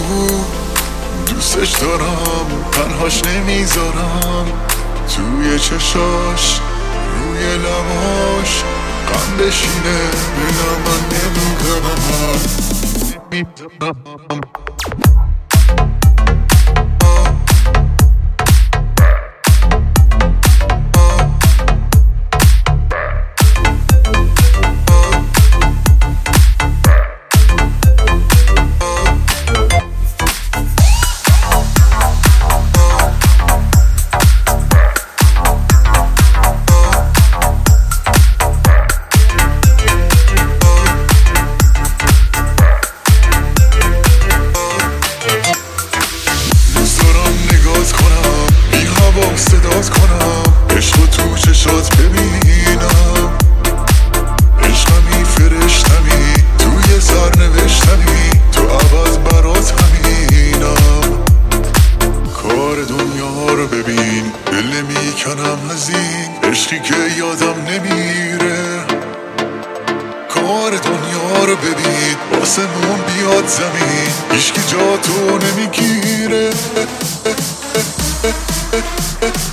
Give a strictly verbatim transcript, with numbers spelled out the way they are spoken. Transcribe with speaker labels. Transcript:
Speaker 1: دوستش دارم تنهاش نمیذارم، توی چشاش روی لباش غم بشینه دلم من نمیدونم. صدات کنم عشقو تو چشات ببینم، عشقمی فرشتمی توی سر نوشتمی، تو عوض برات همینم. کار دنیا رو ببین دل نمیکنم از این عشقی که یادم نمیره. کار دنیا رو ببین آسمون بیاد زمین هیچکی جا تو نمیگیره.